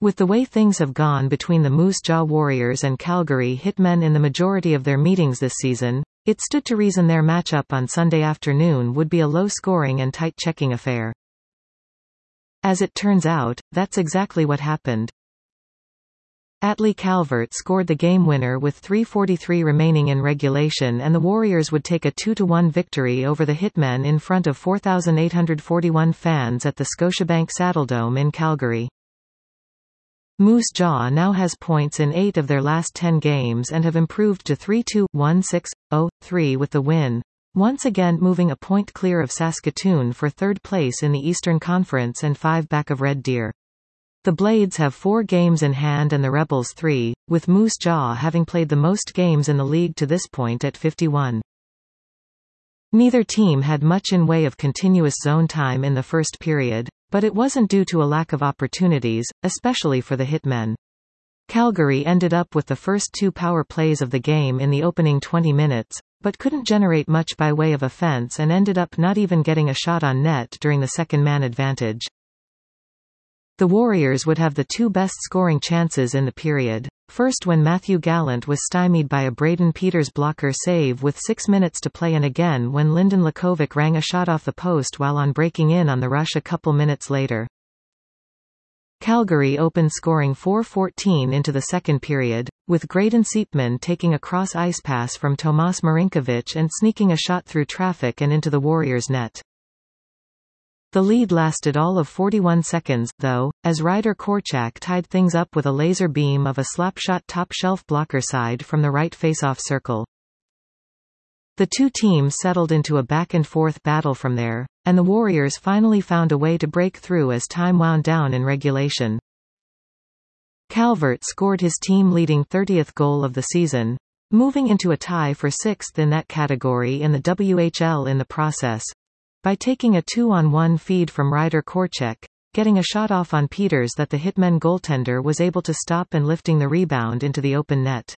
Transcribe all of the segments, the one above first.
With the way things have gone between the Moose Jaw Warriors and Calgary Hitmen in the majority of their meetings this season, it stood to reason their matchup on Sunday afternoon would be a low-scoring and tight-checking affair. As it turns out, that's exactly what happened. Atlee Calvert scored the game winner with 3:43 remaining in regulation, and the Warriors would take a 2-1 victory over the Hitmen in front of 4,841 fans at the Scotiabank Saddledome in Calgary. Moose Jaw now has points in 8 of their last 10 games and have improved to 3-2, 1-6, 0-3 with the win, once again moving a point clear of Saskatoon for third place in the Eastern Conference and 5 back of Red Deer. The Blades have 4 games in hand and the Rebels 3, with Moose Jaw having played the most games in the league to this point at 51. Neither team had much in way of continuous zone time in the first period, but it wasn't due to a lack of opportunities, especially for the Hitmen. Calgary ended up with the first 2 power plays of the game in the opening 20 minutes, but couldn't generate much by way of offense and ended up not even getting a shot on net during the second man advantage. The Warriors would have the 2 best scoring chances in the period, first when Matthew Gallant was stymied by a Braden Peters blocker save with 6 minutes to play, and again when Lyndon Lakovic rang a shot off the post while on breaking in on the rush a couple minutes later. Calgary opened scoring 4:14 into the second period, with Graydon Seepman taking a cross-ice pass from Tomas Marinkovic and sneaking a shot through traffic and into the Warriors' net. The lead lasted all of 41 seconds, though, as Ryder Korczak tied things up with a laser beam of a slapshot top-shelf blocker side from the right face-off circle. The two teams settled into a back-and-forth battle from there, and the Warriors finally found a way to break through as time wound down in regulation. Calvert scored his team-leading 30th goal of the season, moving into a tie for 6th in that category in the WHL in the process, by taking a 2-on-1 feed from Ryder Korczak, getting a shot off on Peters that the Hitmen goaltender was able to stop and lifting the rebound into the open net.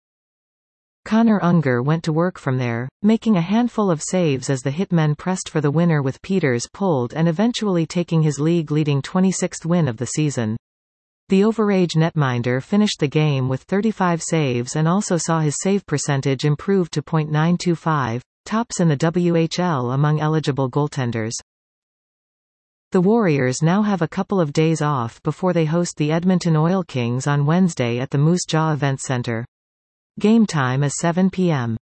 Connor Unger went to work from there, making a handful of saves as the Hitmen pressed for the winner with Peters pulled and eventually taking his league-leading 26th win of the season. The overage netminder finished the game with 35 saves and also saw his save percentage improve to .925. Tops in the WHL among eligible goaltenders. The Warriors now have a couple of days off before they host the Edmonton Oil Kings on Wednesday at the Moose Jaw Events Center. Game time is 7 p.m.